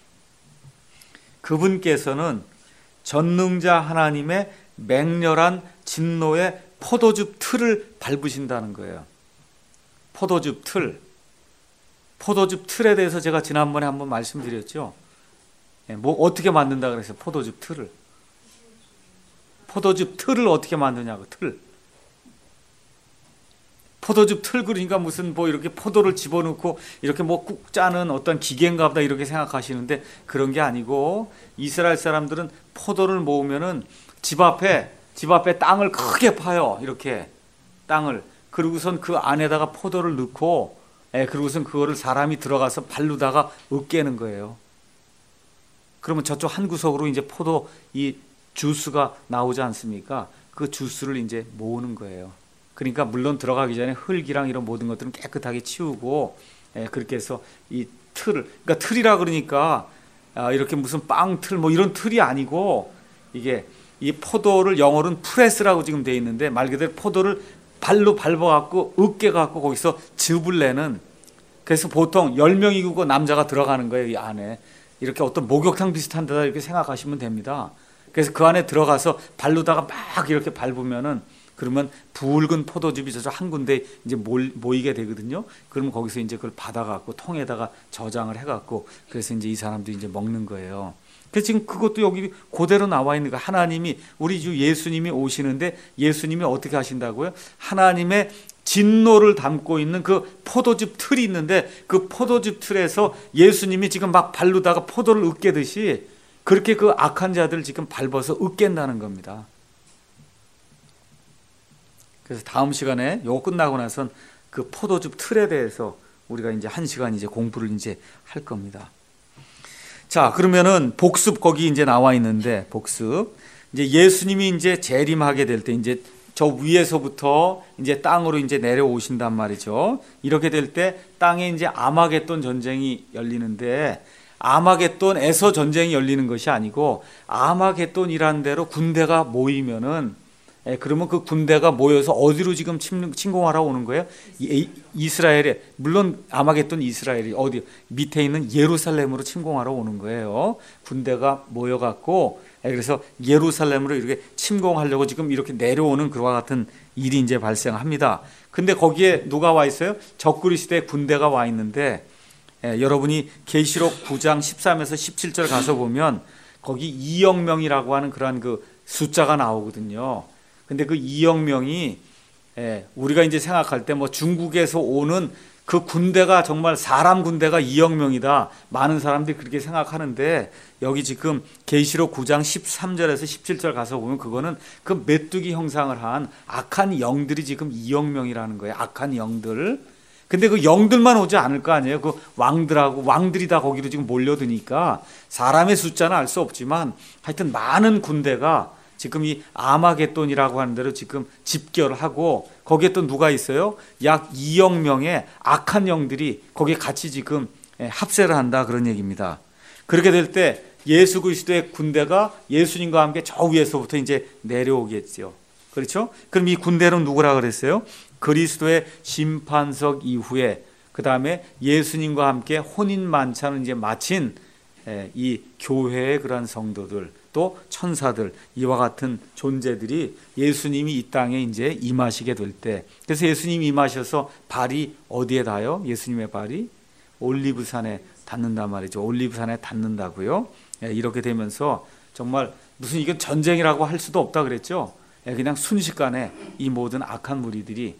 그분께서는 전능자 하나님의 맹렬한 진노의 포도즙 틀을 밟으신다는 거예요. 포도즙 틀. 포도즙 틀에 대해서 제가 지난번에 한번 말씀드렸죠. 뭐 어떻게 만든다 그래서 포도즙 틀을. 포도즙 틀을 어떻게 만드냐고, 틀. 포도즙 틀, 그러니까 무슨 뭐 이렇게 포도를 집어넣고 이렇게 뭐 꾹 짜는 어떤 기계인가 보다 이렇게 생각하시는데, 그런 게 아니고, 이스라엘 사람들은 포도를 모으면은 집 앞에 집 앞에 땅을 크게 파요. 이렇게 땅을. 그리고선 그 안에다가 포도를 넣고, 예, 그리고선 그거를 사람이 들어가서 발르다가 으깨는 거예요. 그러면 저쪽 한 구석으로 이제 포도 이 주스가 나오지 않습니까? 그 주스를 이제 모으는 거예요. 그러니까 물론 들어가기 전에 흙이랑 이런 모든 것들은 깨끗하게 치우고, 예, 그렇게 해서 이 틀을, 그러니까 틀이라 그러니까 아, 이렇게 무슨 빵 틀 뭐 이런 틀이 아니고, 이게 이 포도를 영어로는 프레스라고 지금 돼 있는데, 말 그대로 포도를 발로 밟아갖고 으깨갖고 거기서 즙을 내는 그래서 보통 열 명이고 그 남자가 들어가는 거예요. 이 안에 이렇게 어떤 목욕탕 비슷한 데다 이렇게 생각하시면 됩니다. 그래서 그 안에 들어가서 발로다가 막 이렇게 밟으면은 그러면 붉은 포도즙이 저저 한 군데 이제 모이게 되거든요. 그러면 거기서 이제 그걸 받아갖고 통에다가 저장을 해갖고 그래서 이제 이 사람들이 이제 먹는 거예요. 그래서 지금 그것도 여기 그대로 나와 있는 거예요. 하나님이 우리 주 예수님이 오시는데 예수님이 어떻게 하신다고요? 하나님의 진노를 담고 있는 그 포도즙 틀이 있는데 그 포도즙 틀에서 예수님이 지금 막 발로다가 포도를 으깨듯이 그렇게 그 악한 자들을 지금 밟아서 으깬다는 겁니다. 그래서 다음 시간에 요거 끝나고 나선 그 포도즙 틀에 대해서 우리가 이제 한 시간 이제 공부를 이제 할 겁니다. 자, 그러면은 복습 거기 이제 나와 있는데 복습 이제 예수님이 이제 재림하게 될 때 이제 저 위에서부터 이제 땅으로 이제 내려오신단 말이죠. 이렇게 될 때 땅에 이제 아마겟돈 전쟁이 열리는데 아마겟돈에서 전쟁이 열리는 것이 아니고 아마겟돈이라는 대로 군대가 모이면은 예, 그러면 그 군대가 모여서 어디로 지금 침, 침공하러 오는 거예요? 이, 이스라엘에 물론 아마겟돈 이스라엘이 어디 밑에 있는 예루살렘으로 침공하러 오는 거예요. 군대가 모여갖고 예, 그래서 예루살렘으로 이렇게 침공하려고 지금 이렇게 내려오는 그와 같은 일이 이제 발생합니다. 근데 거기에 누가 와 있어요? 적그리스도의 군대가 와 있는데 예, 여러분이 계시록 구 장 십삼에서 십칠 절 가서 보면 거기 이억 명이라고 하는 그러한 그 숫자가 나오거든요. 근데 그 이억 명이 예, 우리가 이제 생각할 때 뭐 중국에서 오는 그 군대가 정말 사람 군대가 이억 명이다. 많은 사람들이 그렇게 생각하는데 여기 지금 계시록 구 장 십삼 절에서 십칠 절 가서 보면 그거는 그 메뚜기 형상을 한 악한 영들이 지금 이억 명이라는 거예요. 악한 영들. 근데 그 영들만 오지 않을 거 아니에요. 그 왕들하고 왕들이 다 거기로 지금 몰려드니까 사람의 숫자는 알 수 없지만 하여튼 많은 군대가 지금 이 아마겟돈이라고 하는 대로 지금 집결하고 거기에 또 누가 있어요? 약 이억 명의 악한 영들이 거기에 같이 지금 합세를 한다 그런 얘기입니다. 그렇게 될 때 예수 그리스도의 군대가 예수님과 함께 저 위에서부터 이제 내려오겠죠. 그렇죠? 그럼 이 군대는 누구라 그랬어요? 그리스도의 심판석 이후에 그 다음에 예수님과 함께 혼인 만찬을 이제 마친 이 교회의 그러한 성도들 또 천사들 이와 같은 존재들이 예수님이 이 땅에 이제 임하시게 될 때 그래서 예수님이 임하셔서 발이 어디에 닿아요? 예수님의 발이 올리브산에 닿는단 말이죠. 올리브산에 닿는다고요. 이렇게 되면서 정말 무슨 이건 전쟁이라고 할 수도 없다 그랬죠. 그냥 순식간에 이 모든 악한 무리들이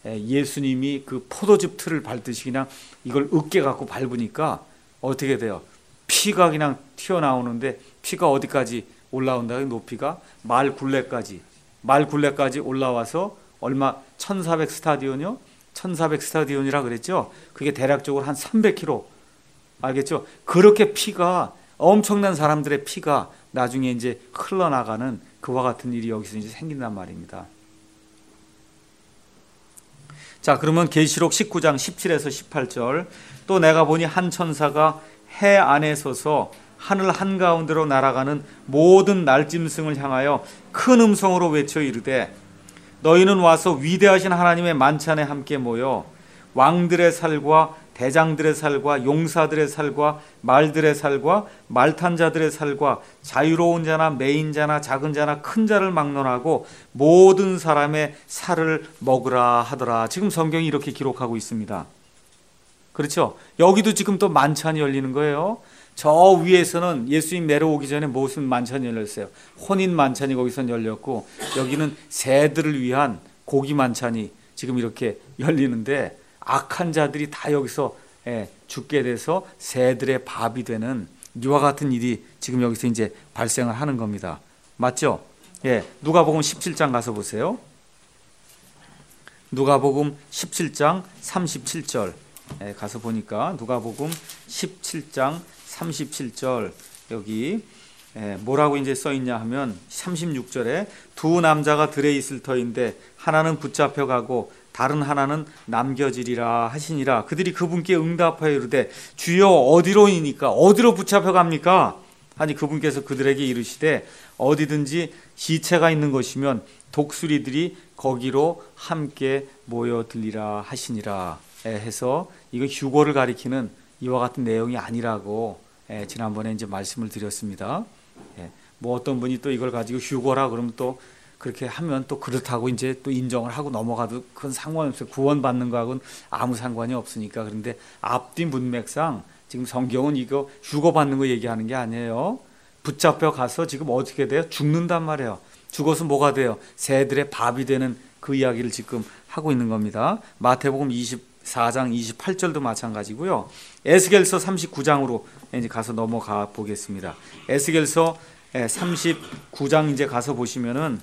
예수님이 그 포도즙 틀을 밟듯이 그냥 이걸 으깨 갖고 밟으니까 어떻게 돼요? 피가 그냥 튀어나오는데 피가 어디까지 올라온다? 높이가 말 굴레까지 말 굴레까지 올라와서 얼마 천사백 스타디온이요? 천사백 스타디온이라 그랬죠? 그게 대략적으로 한 삼백 킬로미터 알겠죠? 그렇게 피가 엄청난 사람들의 피가 나중에 이제 흘러나가는 그와 같은 일이 여기서 이제 생긴단 말입니다. 자, 그러면 계시록 십구 장 십칠에서 십팔 절 또 내가 보니 한 천사가 해 안에 서서 하늘 한가운데로 날아가는 모든 날짐승을 향하여 큰 음성으로 외쳐 이르되 너희는 와서 위대하신 하나님의 만찬에 함께 모여 왕들의 살과 대장들의 살과 용사들의 살과 말들의 살과 말탄 자들의 살과 자유로운 자나 매인 자나 작은 자나 큰 자를 막론하고 모든 사람의 살을 먹으라 하더라. 지금 성경이 이렇게 기록하고 있습니다. 그렇죠? 여기도 지금 또 만찬이 열리는 거예요. 저 위에서는 예수님 내려오기 전에 무슨 만찬이 열렸어요? 혼인 만찬이 거기서 열렸고 여기는 새들을 위한 고기 만찬이 지금 이렇게 열리는데 악한 자들이 다 여기서 예, 죽게 돼서 새들의 밥이 되는 이와 같은 일이 지금 여기서 이제 발생을 하는 겁니다. 맞죠? 예, 누가복음 십칠 장 가서 보세요. 누가복음 십칠 장 삼십칠 절 예, 가서 보니까 누가복음 십칠 장 삼십칠 절 여기 예, 뭐라고 이제 써 있냐 하면 삼십육 절에 두 남자가 들에 있을 터인데 하나는 붙잡혀 가고 다른 하나는 남겨지리라 하시니라. 그들이 그분께 응답하여 이르되 주여 어디로이니까 어디로 붙잡혀 갑니까? 아니 그분께서 그들에게 이르시되 어디든지 시체가 있는 것이면 독수리들이 거기로 함께 모여들리라 하시니라. 해서 이거 휴거를 가리키는 이와 같은 내용이 아니라고 지난번에 이제 말씀을 드렸습니다. 뭐 어떤 분이 또 이걸 가지고 휴거라 그러면 또 그렇게 하면 또 그렇다고 이제 또 인정을 하고 넘어가도 그건 상관없어요. 구원받는 거하고는 아무 상관이 없으니까. 그런데 앞뒤 문맥상 지금 성경은 이거 휴거받는 거 얘기하는 게 아니에요. 붙잡혀 가서 지금 어떻게 돼요? 죽는단 말이에요. 죽어서 뭐가 돼요? 새들의 밥이 되는 그 이야기를 지금 하고 있는 겁니다. 마태복음 이십사 장 이십팔 절도 마찬가지고요. 에스겔서 삼십구 장으로 이제 가서 넘어가 보겠습니다. 에스겔서 삼십구 장 이제 가서 보시면은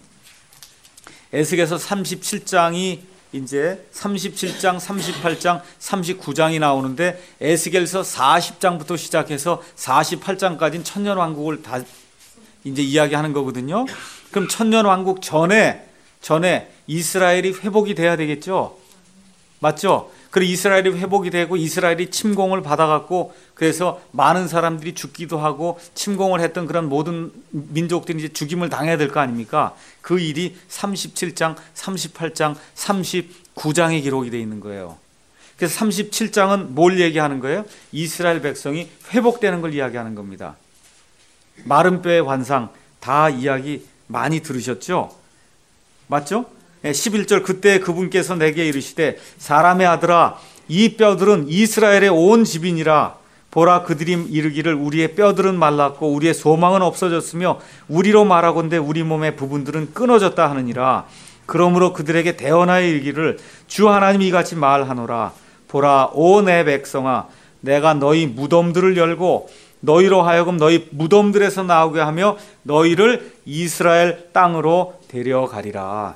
에스겔서 삼십칠 장이 이제 삼십칠 장, 삼십팔 장, 삼십구 장이 나오는데 에스겔서 사십 장부터 시작해서 사십팔 장까지는 천년왕국을 다 이제 이야기하는 거거든요. 그럼 천년왕국 전에 전에 이스라엘이 회복이 돼야 되겠죠. 맞죠? 그리고 이스라엘이 회복이 되고 이스라엘이 침공을 받아갖고 그래서 많은 사람들이 죽기도 하고 침공을 했던 그런 모든 민족들이 이제 죽임을 당해야 될 거 아닙니까? 그 일이 삼십칠 장, 삼십팔 장, 삼십구 장에 기록이 되어 있는 거예요. 그래서 삼십칠 장은 뭘 얘기하는 거예요? 이스라엘 백성이 회복되는 걸 이야기하는 겁니다. 마른 뼈의 환상 다 이야기 많이 들으셨죠? 맞죠? 십일 절 그때 그분께서 내게 이르시되 사람의 아들아 이 뼈들은 이스라엘의 온 집이니라. 보라 그들이 이르기를 우리의 뼈들은 말랐고 우리의 소망은 없어졌으며 우리로 말하건대 우리 몸의 부분들은 끊어졌다 하느니라. 그러므로 그들에게 대언하여 이르기를 주 하나님이 이같이 말하노라. 보라 오 내 백성아 내가 너희 무덤들을 열고 너희로 하여금 너희 무덤들에서 나오게 하며 너희를 이스라엘 땅으로 데려가리라.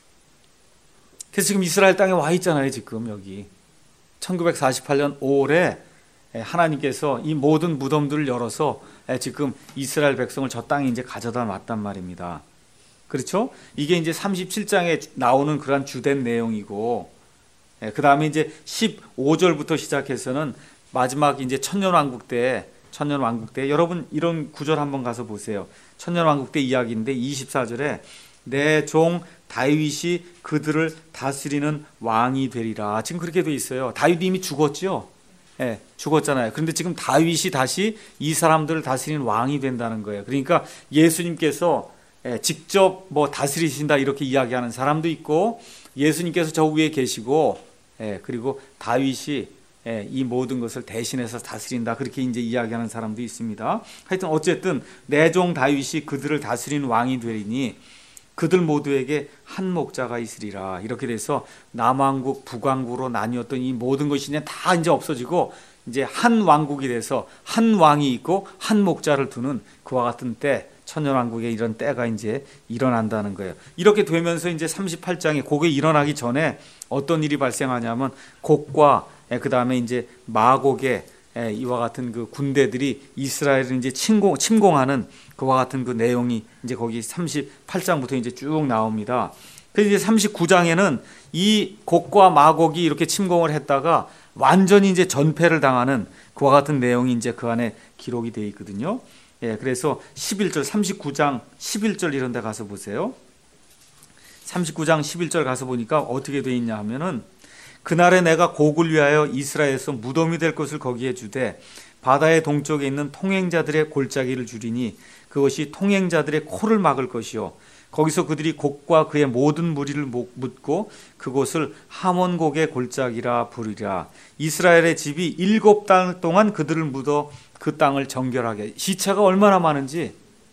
그래서 지금 이스라엘 땅에 와 있잖아요. 지금 여기 천구백사십팔 년 오월에 하나님께서 이 모든 무덤들을 열어서 지금 이스라엘 백성을 저 땅에 이제 가져다 놨단 말입니다. 그렇죠? 이게 이제 삼십칠 장에 나오는 그런 주된 내용이고, 그 다음에 이제 십오 절부터 시작해서는 마지막 이제 천년왕국 때, 천년왕국 때 여러분 이런 구절 한번 가서 보세요. 천년왕국 때 이야기인데 이십사 절에 내 종 다윗이 그들을 다스리는 왕이 되리라. 지금 그렇게 돼 있어요. 다윗이 이미 죽었죠. 예, 죽었잖아요. 그런데 지금 다윗이 다시 이 사람들을 다스리는 왕이 된다는 거예요. 그러니까 예수님께서 예, 직접 뭐 다스리신다 이렇게 이야기하는 사람도 있고 예수님께서 저 위에 계시고 예, 그리고 다윗이 예, 이 모든 것을 대신해서 다스린다 그렇게 이제 이야기하는 사람도 있습니다. 하여튼 어쨌든 내 종 다윗이 그들을 다스리는 왕이 되리니 그들 모두에게 한 목자가 있으리라. 이렇게 돼서 남왕국, 북왕국으로 나뉘었던 이 모든 것이 이제 다 이제 없어지고 이제 한 왕국이 돼서 한 왕이 있고 한 목자를 두는 그와 같은 때, 천년왕국의 이런 때가 이제 일어난다는 거예요. 이렇게 되면서 이제 삼십팔 장에 그게 일어나기 전에 어떤 일이 발생하냐면 곡과 그 다음에 이제 마곡의 이와 같은 그 군대들이 이스라엘을 이제 침공, 침공하는 그와 같은 그 내용이 이제 거기 삼십팔 장부터 이제 쭉 나옵니다. 그래서 이제 삼십구 장에는 이 곡과 마곡이 이렇게 침공을 했다가 완전히 이제 전패를 당하는 그와 같은 내용이 이제 그 안에 기록이 되어 있거든요. 예, 그래서 십일 절, 삼십구 장 십일 절 이런 데 가서 보세요. 삼십구 장 십일 절 가서 보니까 어떻게 되어 있냐 하면은 그날에 내가 곡을 위하여 이스라엘에서 무덤이 될 것을 거기에 주되 바다의 동쪽에 있는 통행자들의 골짜기를 주리니 그것이 통행자들의 코를 막을 것이요 거기서 그들이 곡과 그의 모든 무리를 묻고 그곳을 하몬곡의 골짜기라 부르리라. 이스라엘의 집이 일곱 달 동안 그들을 묻어 그 땅을 정결하게. 시차가 얼마나 많은지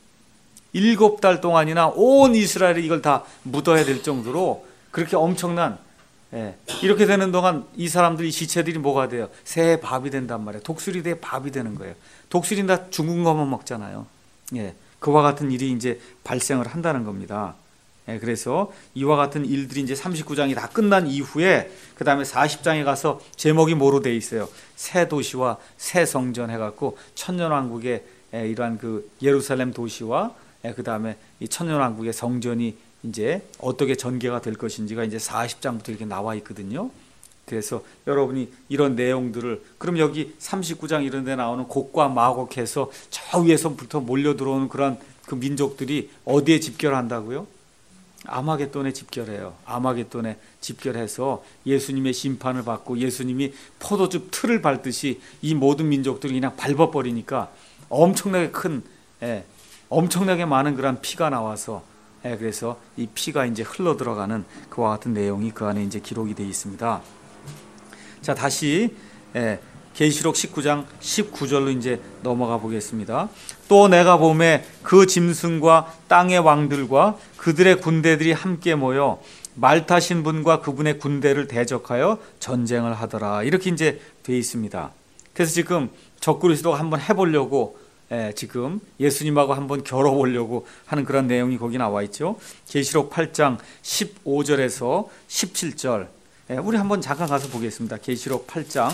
일곱 달 동안이나 온 이스라엘이 이걸 다 묻어야 될 정도로 그렇게 엄청난, 예, 이렇게 되는 동안 이 사람들이 시체들이 뭐가 돼요? 새의 밥이 된단 말이에요. 독수리 대 밥이 되는 거예요. 독수리는 다 죽은 것만 먹잖아요. 예, 그와 같은 일이 이제 발생을 한다는 겁니다. 예, 그래서 이와 같은 일들이 이제 삼십구 장이 다 끝난 이후에 그 다음에 사십 장에 가서 제목이 뭐로 돼 있어요? 새 도시와 새 성전 해갖고 천년왕국의 예, 이러한 그 예루살렘 도시와 예, 그 다음에 이 천년왕국의 성전이 이제 어떻게 전개가 될 것인지가 이제 사십 장부터 이렇게 나와 있거든요. 그래서 여러분이 이런 내용들을, 그럼 여기 삼십구 장 이런 데 나오는 곡과 마곡해서 저 위에서부터 몰려 들어오는 그런 그 민족들이 어디에 집결한다고요? 아마겟돈에 집결해요. 아마겟돈에 집결해서 예수님의 심판을 받고 예수님이 포도즙 틀을 밟듯이 이 모든 민족들이 그냥 밟아버리니까 엄청나게 큰, 예, 엄청나게 많은 그런 피가 나와서, 예, 그래서 이 피가 이제 흘러 들어가는 그와 같은 내용이 그 안에 이제 기록이 되어 있습니다. 자, 다시, 예, 계시록 십구 장 십구 절로 이제 넘어가 보겠습니다. 또 내가 보매 그 짐승과 땅의 왕들과 그들의 군대들이 함께 모여 말 타신 분과 그분의 군대를 대적하여 전쟁을 하더라. 이렇게 이제 돼 있습니다. 그래서 지금 적그리스도가 한번 해보려고, 예, 지금 예수님하고 한번 겨뤄보려고 하는 그런 내용이 거기 나와 있죠. 계시록 팔 장 십오 절에서 십칠 절. 예, 우리 한번 잠깐 가서 보겠습니다. 계시록 팔 장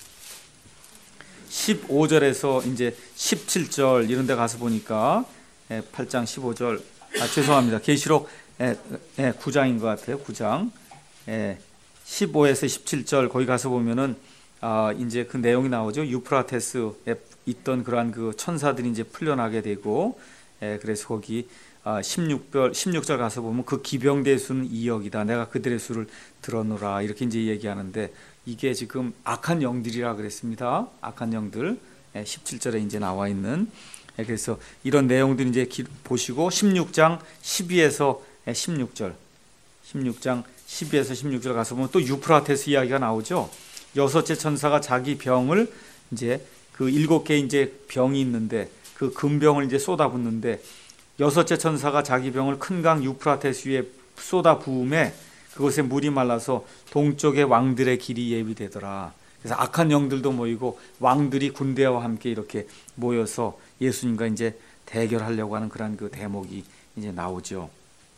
십오 절에서 이제 십칠 절 이런 데 가서 보니까, 예, 팔 장 십오 절, 아, 죄송합니다. 계시록, 예, 예, 구 장인 것 같아요. 구 장. 예, 십오에서 십칠 절 거기 가서 보면은, 아, 이제 그 내용이 나오죠. 유프라테스에 있던 그러한 그 천사들이 이제 풀려나게 되고, 예, 그래서 거기 아, 십육 절, 십육 절 가서 보면 그 기병대의 수는 이억이다. 내가 그들의 수를 들어노라. 이렇게 이제 얘기하는데, 이게 지금 악한 영들이라 그랬습니다. 악한 영들. 십칠 절에 이제 나와 있는. 그래서 이런 내용들 이제 보시고 십육 장 십이에서 십육 절. 십육 장 십이에서 십육 절 가서 보면 또 유프라테스 이야기가 나오죠. 여섯째 천사가 자기 병을 이제 그 일곱 개 이제 병이 있는데 그 금병을 이제 쏟아붓는데 여섯째 천사가 자기 병을 큰 강 유프라테스 위에 쏟아 부음에 그곳에 물이 말라서 동쪽의 왕들의 길이 예비되더라. 그래서 악한 영들도 모이고 왕들이 군대와 함께 이렇게 모여서 예수님과 이제 대결하려고 하는 그런 그 대목이 이제 나오죠.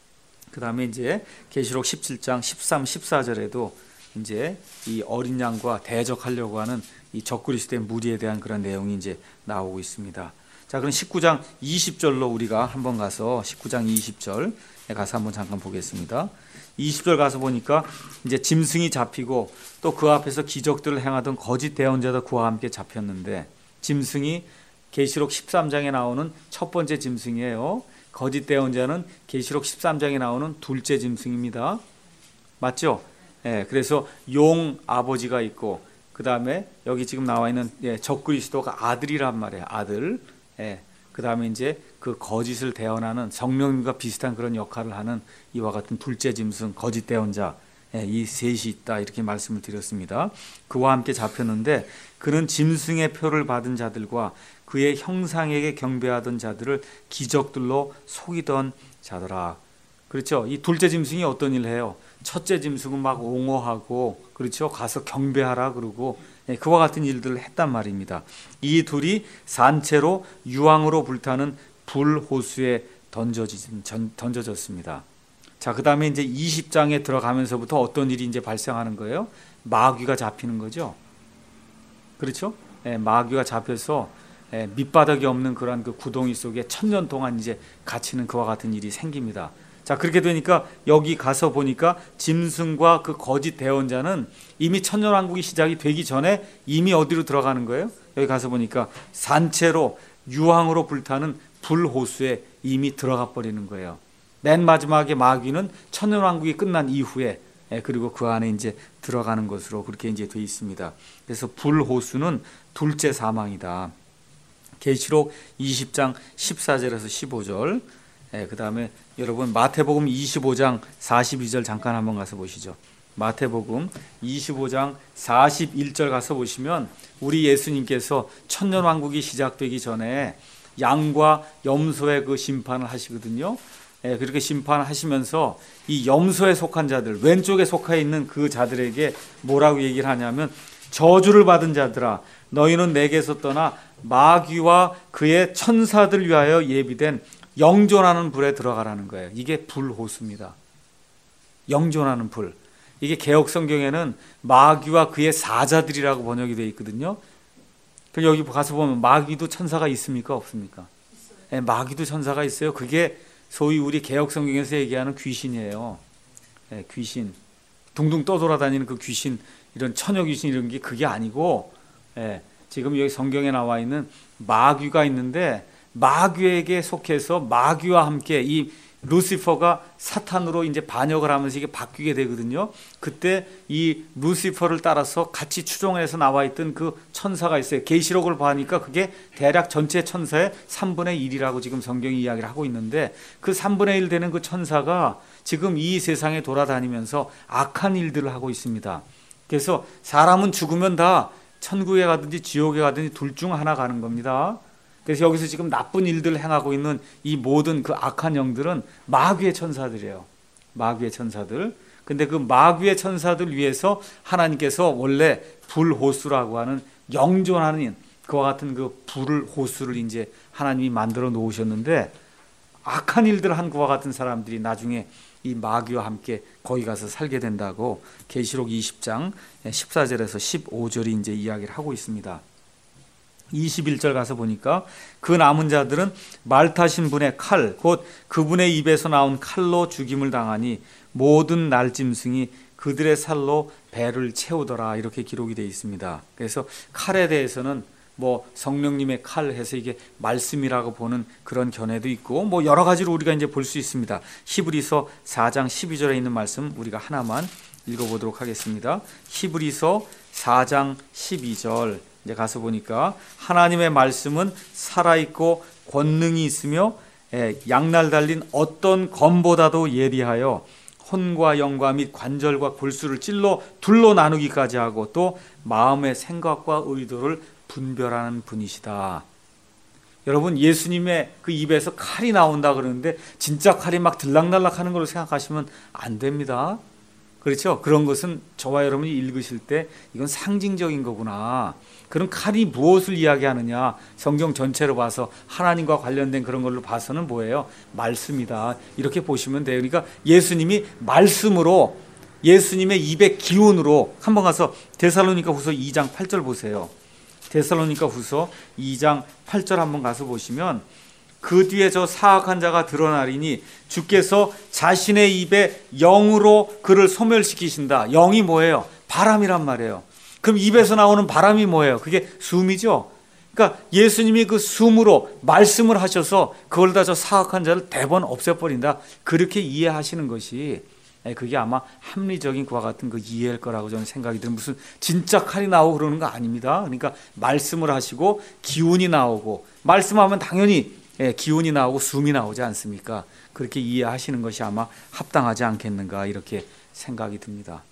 그 다음에 이제 계시록 십칠 장 십삼, 십사 절에도 이제 이 어린 양과 대적하려고 하는 이 적그리스도의 무리에 대한 그런 내용이 이제 나오고 있습니다. 자, 그럼 십구 장 이십 절로 우리가 한번 가서 십구 장 이십 절에 가서 한번 잠깐 보겠습니다. 이십 절 가서 보니까 이제 짐승이 잡히고 또 그 앞에서 기적들을 행하던 거짓 대언자도 그와 함께 잡혔는데, 짐승이 계시록 십삼 장에 나오는 첫 번째 짐승이에요. 거짓 대언자는 계시록 십삼 장에 나오는 둘째 짐승입니다. 맞죠? 예, 그래서 용 아버지가 있고 그 다음에 여기 지금 나와 있는, 예, 적그리스도가 아들이란 말이에요. 아들. 예, 그 다음에 이제 그 거짓을 대언하는 성령님과 비슷한 그런 역할을 하는 이와 같은 둘째 짐승, 거짓 대언자, 예, 이 셋이 있다 이렇게 말씀을 드렸습니다. 그와 함께 잡혔는데 그는 짐승의 표를 받은 자들과 그의 형상에게 경배하던 자들을 기적들로 속이던 자더라. 그렇죠? 이 둘째 짐승이 어떤 일을 해요? 첫째 짐승은 막 옹호하고, 그렇죠? 가서 경배하라 그러고, 예, 그와 같은 일들을 했단 말입니다. 이 둘이 산채로 유황으로 불타는 불호수에 던져진, 전, 던져졌습니다. 자, 그 다음에 이제 이십 장에 들어가면서부터 어떤 일이 이제 발생하는 거예요? 마귀가 잡히는 거죠. 그렇죠? 예, 마귀가 잡혀서, 예, 밑바닥이 없는 그러한 그 구덩이 속에 천년 동안 이제 갇히는 그와 같은 일이 생깁니다. 자, 그렇게 되니까 여기 가서 보니까 짐승과 그 거짓 대언자는 이미 천년왕국이 시작이 되기 전에 이미 어디로 들어가는 거예요? 여기 가서 보니까 산채로 유황으로 불타는 불호수에 이미 들어가 버리는 거예요. 맨 마지막에 마귀는 천년왕국이 끝난 이후에, 예, 그리고 그 안에 이제 들어가는 것으로 그렇게 이제 돼 있습니다. 그래서 불호수는 둘째 사망이다. 계시록 이십 장 십사 절에서 십오 절. 예, 그 다음에 여러분 마태복음 이십오 장 사십이 절 잠깐 한번 가서 보시죠. 마태복음 이십오 장 사십일 절 가서 보시면 우리 예수님께서 천년왕국이 시작되기 전에 양과 염소의 그 심판을 하시거든요. 예, 그렇게 심판하시면서 이 염소에 속한 자들, 왼쪽에 속해 있는 그 자들에게 뭐라고 얘기를 하냐면, 저주를 받은 자들아, 너희는 내게서 떠나 마귀와 그의 천사들 위하여 예비된 영존하는 불에 들어가라는 거예요. 이게 불호수입니다. 영존하는 불. 이게 개역 성경에는 마귀와 그의 사자들이라고 번역이 되어 있거든요. 여기 가서 보면 마귀도 천사가 있습니까? 없습니까? 네, 마귀도 천사가 있어요. 그게 소위 우리 개역 성경에서 얘기하는 귀신이에요. 네, 귀신. 둥둥 떠돌아다니는 그 귀신, 이런 처녀 귀신 이런 게 그게 아니고, 네, 지금 여기 성경에 나와 있는 마귀가 있는데 마귀에게 속해서 마귀와 함께 이 루시퍼가 사탄으로 이제 반역을 하면서 이게 바뀌게 되거든요. 그때 이 루시퍼를 따라서 같이 추종해서 나와 있던 그 천사가 있어요. 계시록을 보니까 그게 대략 전체 천사의 삼분의 일이라고 지금 성경이 이야기를 하고 있는데, 그 삼분의 일 되는 그 천사가 지금 이 세상에 돌아다니면서 악한 일들을 하고 있습니다. 그래서 사람은 죽으면 다 천국에 가든지 지옥에 가든지 둘 중 하나 가는 겁니다. 그래서 여기서 지금 나쁜 일들을 행하고 있는 이 모든 그 악한 영들은 마귀의 천사들이에요. 마귀의 천사들. 근데 그 마귀의 천사들 위해서 하나님께서 원래 불호수라고 하는 영존하는 그와 같은 그 불을 호수를 이제 하나님이 만들어 놓으셨는데, 악한 일들 한 그와 같은 사람들이 나중에 이 마귀와 함께 거기 가서 살게 된다고 계시록 이십 장 십사 절에서 십오 절이 이제 이야기를 하고 있습니다. 이십일 절 가서 보니까 그 남은 자들은 말 타신 분의 칼, 곧 그분의 입에서 나온 칼로 죽임을 당하니 모든 날짐승이 그들의 살로 배를 채우더라, 이렇게 기록이 되어 있습니다. 그래서 칼에 대해서는 뭐 성령님의 칼 해서 이게 말씀이라고 보는 그런 견해도 있고, 뭐 여러 가지로 우리가 이제 볼 수 있습니다. 히브리서 사 장 십이 절에 있는 말씀 우리가 하나만 읽어보도록 하겠습니다. 히브리서 사 장 십이 절 이제 가서 보니까 하나님의 말씀은 살아있고 권능이 있으며 양날 달린 어떤 검보다도 예리하여 혼과 영과 및 관절과 골수를 찔러 둘로 나누기까지 하고 또 마음의 생각과 의도를 분별하는 분이시다. 여러분, 예수님의 그 입에서 칼이 나온다 그러는데 진짜 칼이 막 들락날락 하는 걸로 생각하시면 안 됩니다. 그렇죠? 그런 것은 저와 여러분이 읽으실 때 이건 상징적인 거구나. 그럼 칼이 무엇을 이야기하느냐? 성경 전체로 봐서 하나님과 관련된 그런 걸로 봐서는 뭐예요? 말씀이다. 이렇게 보시면 돼요. 그러니까 예수님이 말씀으로, 예수님의 입의 기운으로, 한번 가서 데살로니가 후서 이 장 팔 절 보세요. 데살로니가 후서 이 장 팔 절 한번 가서 보시면, 그 뒤에 저 사악한 자가 드러나리니 주께서 자신의 입에 영으로 그를 소멸시키신다. 영이 뭐예요? 바람이란 말이에요. 그럼 입에서 나오는 바람이 뭐예요? 그게 숨이죠. 그러니까 예수님이 그 숨으로 말씀을 하셔서 그걸 다 저 사악한 자를 대번 없애버린다. 그렇게 이해하시는 것이, 그게 아마 합리적인 그와 같은 그 이해일 거라고 저는 생각이 들어요. 무슨 진짜 칼이 나오고 그러는 거 아닙니다. 그러니까 말씀을 하시고 기운이 나오고, 말씀하면 당연히 기운이 나오고 숨이 나오지 않습니까? 그렇게 이해하시는 것이 아마 합당하지 않겠는가, 이렇게 생각이 듭니다.